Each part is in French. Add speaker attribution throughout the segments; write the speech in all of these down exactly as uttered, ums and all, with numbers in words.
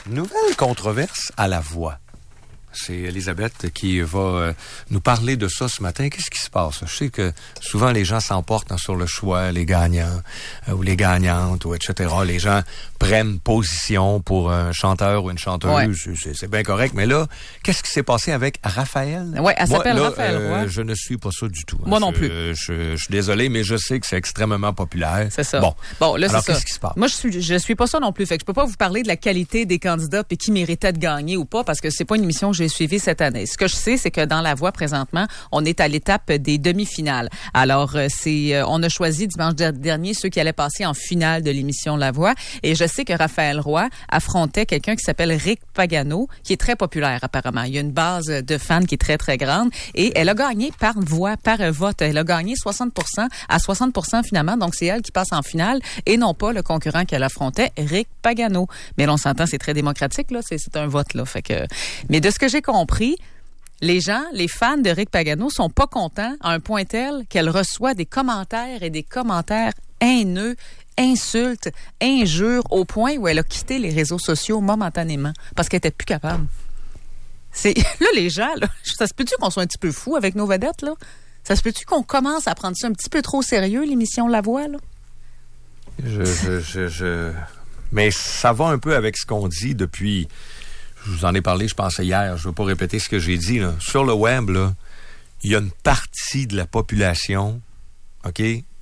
Speaker 1: Nouvelle controverse à la voix. C'est Elisabeth qui va euh, nous parler de ça ce matin. Qu'est-ce qui se passe? Je sais que souvent les gens s'emportent hein, sur le choix, les gagnants euh, ou les gagnantes, ou et cetera. Les gens prennent position pour un chanteur ou une chanteuse. Ouais. C'est, c'est bien correct. Mais là, qu'est-ce qui s'est passé avec Raphaël?
Speaker 2: Oui, elle s'appelle
Speaker 1: Moi, là,
Speaker 2: Raphaël
Speaker 1: euh,
Speaker 2: Roy.
Speaker 1: Je ne suis pas ça du tout. Hein.
Speaker 2: Moi non
Speaker 1: je,
Speaker 2: plus.
Speaker 1: Je, je, je suis désolé, mais je sais que c'est extrêmement populaire.
Speaker 2: C'est ça.
Speaker 1: Bon,
Speaker 2: bon là,
Speaker 1: alors
Speaker 2: c'est
Speaker 1: qu'est-ce
Speaker 2: ça.
Speaker 1: qui se passe?
Speaker 2: Moi, je suis, je suis pas ça non plus. Fait que je peux pas vous parler de la qualité des candidats puis qui méritait de gagner ou pas parce que c'est pas une émission que j'ai suivie cette année. Ce que je sais, c'est que dans La Voix, présentement, on est à l'étape des demi-finales. Alors, c'est, euh, on a choisi dimanche dernier ceux qui allaient passer en finale de l'émission La Voix. Et je sais que Raphaël Roy affrontait quelqu'un qui s'appelle Rick Pagano, qui est très populaire, apparemment. Il y a une base de fans qui est très, très grande. Et elle a gagné par voix, par vote. Elle a gagné soixante pour cent à soixante pour cent finalement. Donc, c'est elle qui passe en finale et non pas le concurrent qu'elle affrontait, Rick Pagano. Mais là, on s'entend, c'est très démocratique, là. C'est, c'est un vote, là. Fait que, mais de ce que j'ai compris, les gens, les fans de Rick Pagano sont pas contents à un point tel qu'elle reçoit des commentaires et des commentaires haineux, insultes, injures, au point où elle a quitté les réseaux sociaux momentanément parce qu'elle était plus capable. C'est là les gens, là, ça se peut-tu qu'on soit un petit peu fou avec nos vedettes là? Ça se peut-tu qu'on commence à prendre ça un petit peu trop sérieux, l'émission La Voix là?
Speaker 1: Je, je, je, je... Mais ça va un peu avec ce qu'on dit depuis. Je vous en ai parlé, je pensais hier. Je ne veux pas répéter ce que j'ai dit. Là. Sur le web, là, il y a une partie de la population, OK,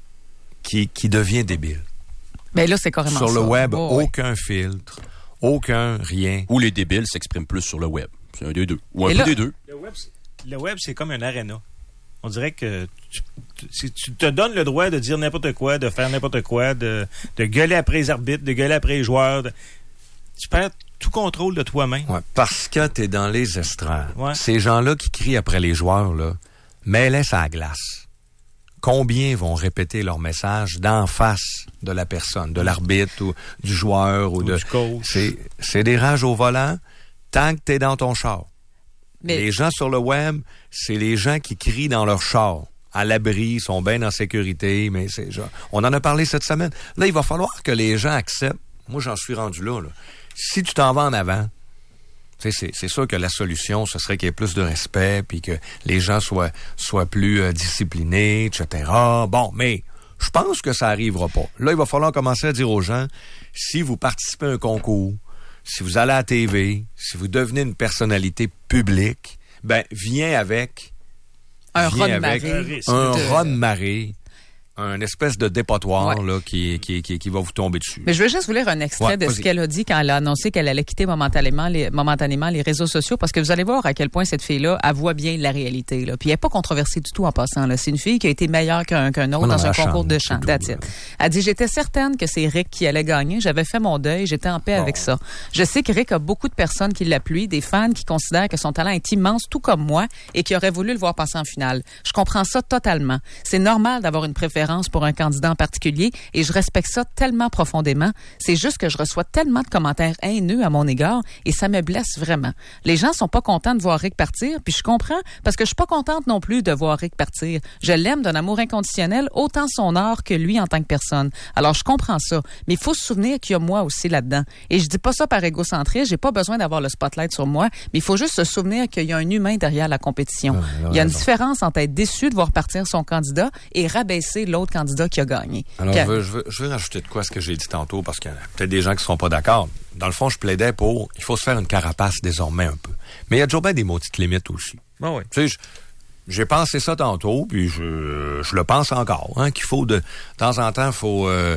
Speaker 1: qui, qui devient débile.
Speaker 2: Mais là, c'est carrément
Speaker 1: sur
Speaker 2: ça.
Speaker 1: Sur le web,
Speaker 2: oh,
Speaker 1: aucun
Speaker 2: oui.
Speaker 1: filtre, aucun rien.
Speaker 3: Ou les débiles s'expriment plus sur le web. C'est un des deux. Ou un
Speaker 2: Et
Speaker 3: peu
Speaker 2: là,
Speaker 3: des deux.
Speaker 4: Le web, le web, c'est comme un aréna. On dirait que tu, tu, tu te donnes le droit de dire n'importe quoi, de faire n'importe quoi, de, de gueuler après les arbitres, de gueuler après les joueurs. De, tu perds tout contrôle de toi-même.
Speaker 1: Ouais, parce que t'es dans les estrades.
Speaker 4: Ouais.
Speaker 1: Ces gens-là qui crient après les joueurs, là, mets-les à la glace. Combien vont répéter leur message d'en face de la personne, de l'arbitre ou du joueur ou,
Speaker 4: ou
Speaker 1: de...
Speaker 4: du coach.
Speaker 1: C'est, c'est des rages au volant tant que t'es dans ton char.
Speaker 2: Mais...
Speaker 1: Les gens sur le web, c'est les gens qui crient dans leur char. À l'abri, ils sont bien en sécurité, mais c'est genre... On en a parlé cette semaine. Là, il va falloir que les gens acceptent. Moi, j'en suis rendu là, là. Si tu t'en vas en avant, c'est, c'est sûr que la solution, ce serait qu'il y ait plus de respect, puis que les gens soient, soient plus euh, disciplinés, et cetera. Bon, mais je pense que ça arrivera pas. Là, il va falloir commencer à dire aux gens, si vous participez à un concours, si vous allez à la T V, si vous devenez une personnalité publique, ben viens avec
Speaker 2: un
Speaker 1: viens avec
Speaker 2: raz-de-marée.
Speaker 1: un
Speaker 2: de...
Speaker 1: raz-de-marée, un espèce de dépotoir
Speaker 2: ouais.
Speaker 1: là qui, qui, qui, qui va vous tomber dessus.
Speaker 2: Mais je veux juste vous lire un extrait
Speaker 1: ouais,
Speaker 2: de
Speaker 1: vas-y.
Speaker 2: ce qu'elle a dit quand elle a annoncé qu'elle allait quitter momentanément les, momentanément les réseaux sociaux, parce que vous allez voir à quel point cette fille-là, elle voit bien la réalité. Là. Puis elle n'est pas controversée du tout en passant. Là. C'est une fille qui a été meilleure qu'un, qu'un autre
Speaker 1: non,
Speaker 2: dans un
Speaker 1: chante,
Speaker 2: concours de chant. That's it. Elle dit, j'étais certaine que c'est Rick qui allait gagner. J'avais fait mon deuil. J'étais en paix bon. avec ça. Je sais que Rick a beaucoup de personnes qui l'appuient, des fans qui considèrent que son talent est immense, tout comme moi, et qui auraient voulu le voir passer en finale. Je comprends ça totalement. C'est normal d'avoir une préférence pour un candidat en particulier et je respecte ça tellement profondément. C'est juste que je reçois tellement de commentaires haineux à mon égard et ça me blesse vraiment. Les gens sont pas contents de voir Rick partir, puis je comprends parce que je suis pas contente non plus de voir Rick partir. Je l'aime d'un amour inconditionnel, autant son art que lui en tant que personne. Alors je comprends ça, mais il faut se souvenir qu'il y a moi aussi là-dedans. Et je dis pas ça par égocentrisme, j'ai pas besoin d'avoir le spotlight sur moi, mais il faut juste se souvenir qu'il y a un humain derrière la compétition.
Speaker 1: Ouais,
Speaker 2: il y a une
Speaker 1: raison.
Speaker 2: différence entre être déçu de voir partir son candidat et rabaisser l'autre candidat qui a gagné.
Speaker 1: Alors, je veux, je, veux, je veux rajouter de quoi à ce que j'ai dit tantôt, parce qu'il y a peut-être des gens qui ne seront pas d'accord. Dans le fond, je plaidais pour, il faut se faire une carapace désormais un peu. Mais il y a toujours bien des maudites limites aussi.
Speaker 4: Ben oui.
Speaker 1: Tu sais, je, j'ai pensé ça tantôt, puis je, je le pense encore, hein, qu'il faut de, de temps en temps, faut, euh,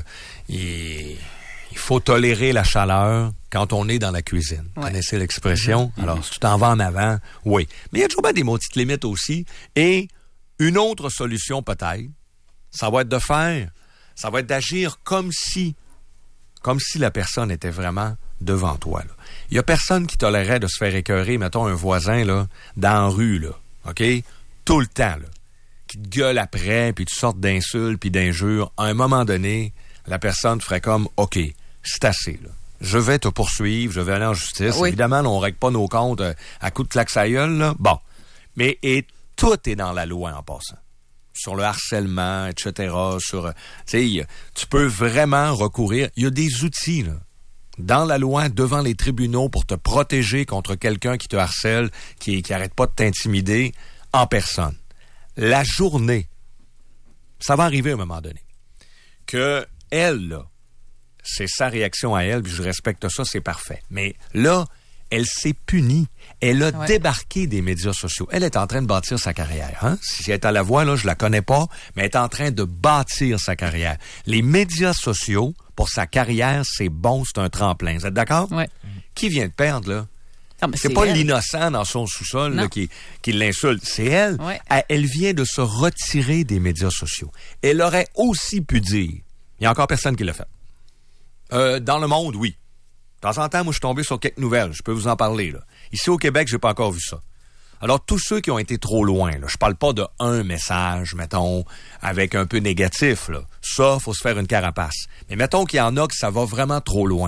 Speaker 1: il, il faut tolérer la chaleur quand on est dans la cuisine. Vous ouais. connaissez l'expression? Mm-hmm. Alors, si tu t'en vas en avant, oui. Mais il y a toujours bien des maudites limites aussi. Et une autre solution peut-être, ça va être de faire, ça va être d'agir comme si, comme si la personne était vraiment devant toi. Il y a personne qui tolérerait de se faire écœurer, mettons, un voisin, là, dans la rue, là, OK? Tout le temps, là. Qui te gueule après, puis tu sortes d'insultes, puis d'injures. À un moment donné, la personne ferait comme, OK, c'est assez, là. Je vais te poursuivre, je vais aller en justice. Oui. Évidemment, là, on ne règle pas nos comptes euh, à coups de claque à gueule, là. Bon. Mais, et tout est dans la loi en passant. Sur le harcèlement, et cetera. Sur, tu sais, tu peux vraiment recourir. Il y a des outils, là. dans la loi, devant les tribunaux, pour te protéger contre quelqu'un qui te harcèle, qui, qui arrête pas de t'intimider en personne. La journée, ça va arriver à un moment donné, que elle, là, c'est sa réaction à elle, puis je respecte ça, c'est parfait. Mais là, elle s'est punie. Elle a ouais. débarqué des médias sociaux. Elle est en train de bâtir sa carrière. Hein? Si elle est à la voix, là, je la connais pas, mais elle est en train de bâtir sa carrière. Les médias sociaux, pour sa carrière, c'est bon, c'est un tremplin. Vous êtes d'accord?
Speaker 2: Ouais.
Speaker 1: Qui vient de perdre, là?
Speaker 2: Non,
Speaker 1: c'est, c'est pas elle. L'innocent dans son sous-sol là, qui, qui l'insulte. C'est elle.
Speaker 2: Ouais.
Speaker 1: elle. Elle vient de se retirer des médias sociaux. Elle aurait aussi pu dire, il y a encore personne qui l'a fait. Euh, dans le monde, oui. De temps en temps, moi, je suis tombé sur quelques nouvelles. Je peux vous en parler, là. Ici, au Québec, j'ai pas encore vu ça. Alors, tous ceux qui ont été trop loin, là, je parle pas de un message, mettons, avec un peu négatif, là. Ça, faut se faire une carapace. Mais mettons qu'il y en a que ça va vraiment trop loin.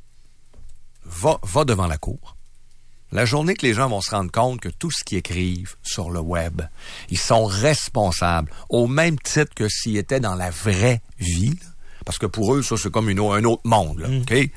Speaker 1: Va, va devant la cour. La journée que les gens vont se rendre compte que tout ce qu'ils écrivent sur le web, ils sont responsables, au même titre que s'ils étaient dans la vraie vie, là. Parce que pour eux, ça, c'est comme une, un autre monde, là, mmh. OK?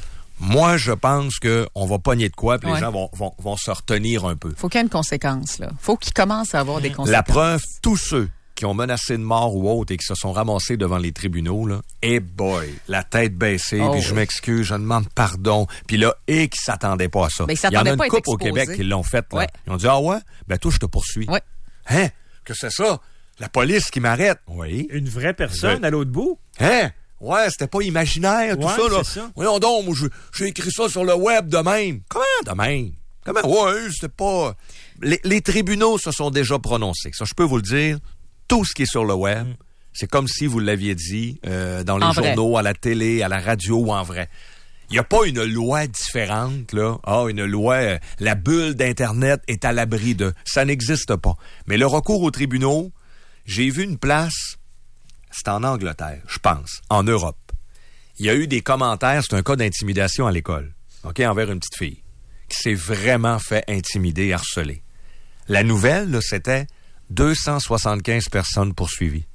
Speaker 1: Moi, je pense qu'on va pogner de quoi, puis ouais. les gens vont, vont, vont se retenir un peu.
Speaker 2: Faut qu'il y ait une conséquence, là. Faut qu'ils commencent à avoir des conséquences.
Speaker 1: La preuve, tous ceux qui ont menacé de mort ou autre et qui se sont ramassés devant les tribunaux, là, et boy, la tête baissée, oh, puis oui. je m'excuse, je demande pardon, puis là, et qui s'attendaient pas à ça.
Speaker 2: Ben,
Speaker 1: il y en a une couple
Speaker 2: au
Speaker 1: Québec qui l'ont fait, là.
Speaker 2: Ouais.
Speaker 1: Ils ont dit, ah ouais? Ben, toi, je te poursuis.
Speaker 2: Ouais.
Speaker 1: Hein? Que c'est ça? La police qui m'arrête. Oui.
Speaker 4: Une vraie personne je... à l'autre bout?
Speaker 1: Hein? Ouais, c'était pas imaginaire, tout
Speaker 4: ouais,
Speaker 1: ça, là.
Speaker 4: Ça.
Speaker 1: Voyons donc, moi, j'ai écrit ça sur le web de même. Comment de même? Comment? Ouais, c'était pas... Les, les tribunaux se sont déjà prononcés. Ça, je peux vous le dire. Tout ce qui est sur le web, mm. c'est comme si vous l'aviez dit euh, dans les
Speaker 2: en
Speaker 1: journaux,
Speaker 2: vrai.
Speaker 1: à la télé, à la radio ou en vrai. Il n'y a pas une loi différente, là. Ah, une loi, euh, la bulle d'Internet est à l'abri de... Ça n'existe pas. Mais le recours aux tribunaux, j'ai vu une place... C'est en Angleterre, je pense, en Europe. Il y a eu des commentaires, c'est un cas d'intimidation à l'école, OK, envers une petite fille, qui s'est vraiment fait intimider, harceler. La nouvelle, là, c'était deux cent soixante-quinze personnes poursuivies.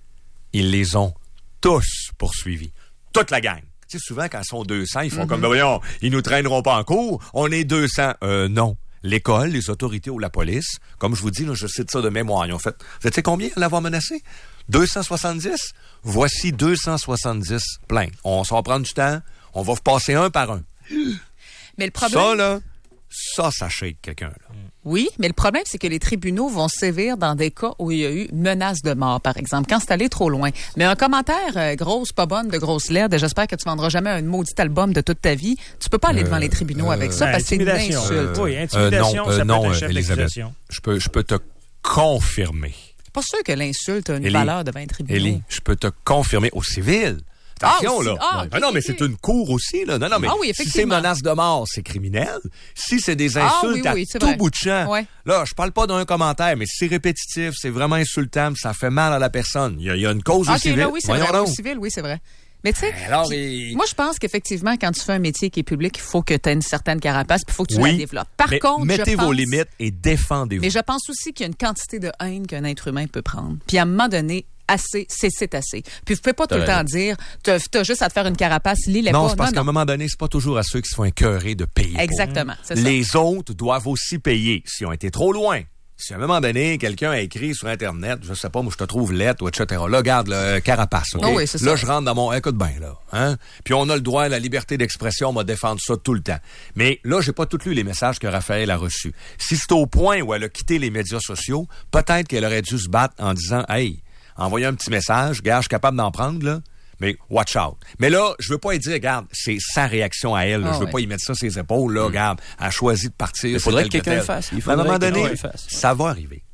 Speaker 1: Ils les ont tous poursuivis. Toute la gang. Tu sais, souvent, quand ils sont deux cents, ils font mm-hmm. comme, ben voyons, ils nous traîneront pas en cours, on est deux cents. Euh, non. L'école, les autorités ou la police, comme je vous dis, là, je cite ça de mémoire, ils ont fait, vous savez combien l'avoir menacé? deux cent soixante-dix? Voici deux cent soixante-dix plaintes. On s'en va prendre du temps, on va vous passer un par un.
Speaker 2: Mais le problème...
Speaker 1: Ça, là, ça, ça shake quelqu'un, là.
Speaker 2: Oui, mais le problème, c'est que les tribunaux vont sévir dans des cas où il y a eu menace de mort, par exemple, quand c'est allé trop loin. Mais un commentaire, euh, grosse, pas bonne, de grosse lettre, j'espère que tu vendras jamais un maudit album de toute ta vie, tu peux pas aller devant euh, les tribunaux euh, avec ça, parce que c'est une insulte.
Speaker 4: Euh, oui, intimidation,
Speaker 1: euh, non,
Speaker 4: ça
Speaker 1: euh, non,
Speaker 4: peut être un chef
Speaker 1: Elisabeth,
Speaker 4: d'accusation.
Speaker 1: Je peux, je peux te confirmer.
Speaker 2: C'est pas sûr que l'insulte a une
Speaker 1: Élie,
Speaker 2: valeur devant les tribunaux.
Speaker 1: Élie, je peux te confirmer au civil. Attention,
Speaker 2: ah,
Speaker 1: là.
Speaker 2: Ah, okay,
Speaker 1: ah, non, mais
Speaker 2: okay.
Speaker 1: c'est une cour aussi, là. Non, non, mais
Speaker 2: ah, oui,
Speaker 1: si c'est menace de mort, c'est criminel. Si c'est des insultes
Speaker 2: ah, oui, oui,
Speaker 1: à tout
Speaker 2: vrai.
Speaker 1: bout de champ,
Speaker 2: ouais.
Speaker 1: là, je parle pas d'un commentaire, mais si c'est répétitif, c'est vraiment insultant, ça fait mal à la personne. Il y a, il y a une cause
Speaker 2: okay,
Speaker 1: au civil.
Speaker 2: Là, oui, c'est
Speaker 1: Voyons
Speaker 2: vrai.
Speaker 1: donc.
Speaker 2: Au civil, oui, c'est vrai. Mais tu sais,
Speaker 1: Alors, et...
Speaker 2: moi, je pense qu'effectivement, quand tu fais un métier qui est public, il faut que tu aies une certaine carapace, puis il faut que tu
Speaker 1: oui,
Speaker 2: la développes. Par
Speaker 1: mais
Speaker 2: contre,
Speaker 1: mettez
Speaker 2: je pense...
Speaker 1: vos limites et défendez-vous.
Speaker 2: Mais je pense aussi qu'il y a une quantité de haine qu'un être humain peut prendre. Puis à un moment donné, assez, c'est, c'est assez. Puis vous pouvez pas tout le temps dire, t'as, t'as juste à te faire une carapace, lis-les
Speaker 1: non,
Speaker 2: pas.
Speaker 1: C'est parce
Speaker 2: non,
Speaker 1: qu'à
Speaker 2: non.
Speaker 1: un moment donné, c'est pas toujours à ceux qui se font écœurer de payer.
Speaker 2: Exactement,
Speaker 1: pour.
Speaker 2: c'est ça.
Speaker 1: Les autres doivent aussi payer s'ils ont été trop loin. Si à un moment donné, quelqu'un a écrit sur Internet, je sais pas, moi je te trouve lettre ou et cetera. Là, regarde, le carapace. Okay?
Speaker 2: Oh oui, c'est
Speaker 1: là,
Speaker 2: ça.
Speaker 1: je rentre dans mon écoute bien, là. Hein? Puis on a le droit à la liberté d'expression, on va défendre ça tout le temps. Mais là, j'ai pas tout lu les messages que Raphaël a reçus. Si c'est au point où elle a quitté les médias sociaux, peut-être qu'elle aurait dû se battre en disant, hey, envoyer un petit message, gars, je suis capable d'en prendre, là. Mais watch out. Mais là, je veux pas y dire, regarde, c'est sa réaction à elle. Là.
Speaker 2: Ah,
Speaker 1: je veux
Speaker 2: ouais.
Speaker 1: pas y mettre ça sur ses épaules. Là, mm. Regarde, elle a choisi de partir.
Speaker 3: Il faudrait que quelqu'un le fasse. Il
Speaker 1: à un moment donné,
Speaker 3: le fasse.
Speaker 1: ça va arriver.